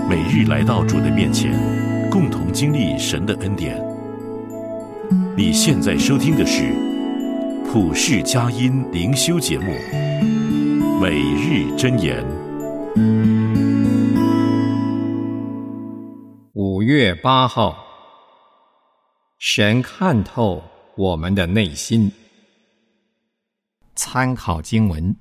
每日来到主的面前，共同经历神的恩典。你现在收听的是普世佳音灵修节目《每日箴言》。 5月8号，神看透我们的内心。参考经文：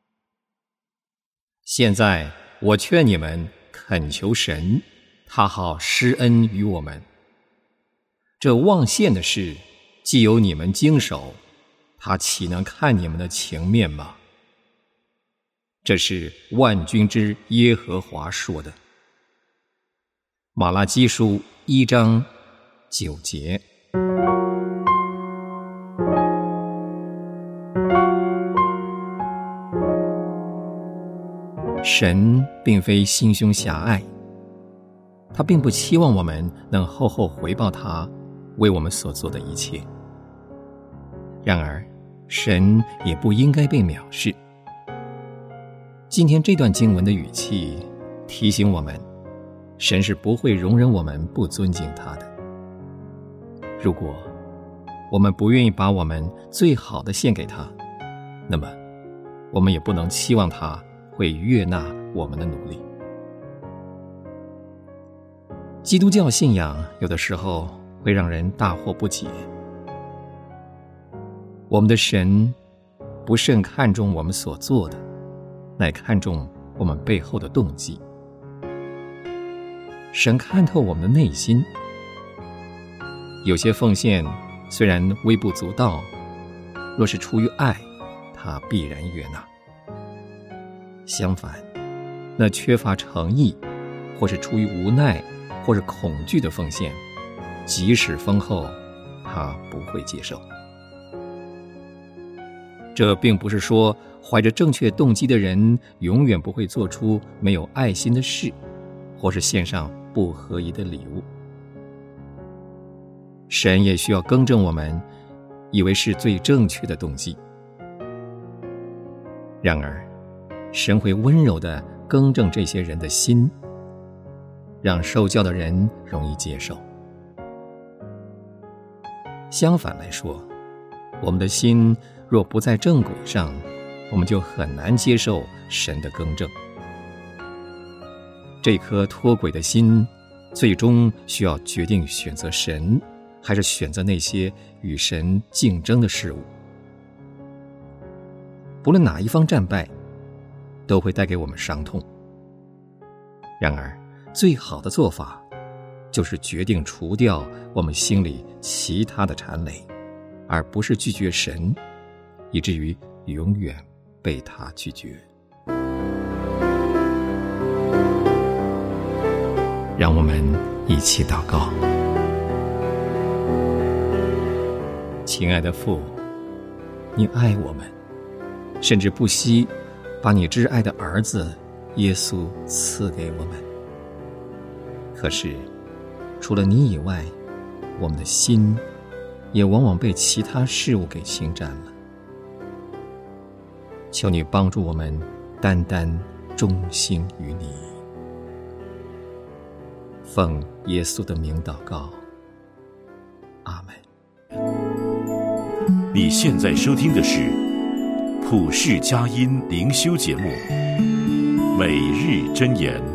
现在我劝你们恳求神，他好施恩于我们。这忘献的事，既有你们经手，他岂能看你们的情面吗？这是万军之耶和华说的。马拉基书1章9节。神并非心胸狭隘，他并不期望我们能厚厚回报他为我们所做的一切。然而，神也不应该被藐视。今天这段经文的语气提醒我们，神是不会容忍我们不尊敬他的。如果我们不愿意把我们最好的献给他，那么我们也不能期望他会悦纳我们的努力。基督教信仰有的时候会让人大惑不解。我们的神不甚看重我们所做的，乃看重我们背后的动机。神看透我们的内心，有些奉献虽然微不足道，若是出于爱，他必然悦纳。相反，那缺乏诚意，或是出于无奈，或是恐惧的奉献，即使丰厚，他不会接受。这并不是说怀着正确动机的人永远不会做出没有爱心的事，或是献上不合宜的礼物。神也需要更正我们以为是最正确的动机。然而，神会温柔地更正这些人的心，让受教的人容易接受。相反来说，我们的心若不在正轨上，我们就很难接受神的更正。这颗脱轨的心，最终需要决定选择神，还是选择那些与神竞争的事物。不论哪一方战败，都会带给我们伤痛。然而，最好的做法，就是决定除掉我们心里其他的缠累，而不是拒绝神，以至于永远被他拒绝。让我们一起祷告。亲爱的父，你爱我们，甚至不惜把你挚爱的儿子耶稣赐给我们。可是，除了你以外，我们的心也往往被其他事物给侵占了。求你帮助我们单单忠心于你。奉耶稣的名祷告，阿们。 你现在收听的是普世佳音灵修节目《每日箴言》。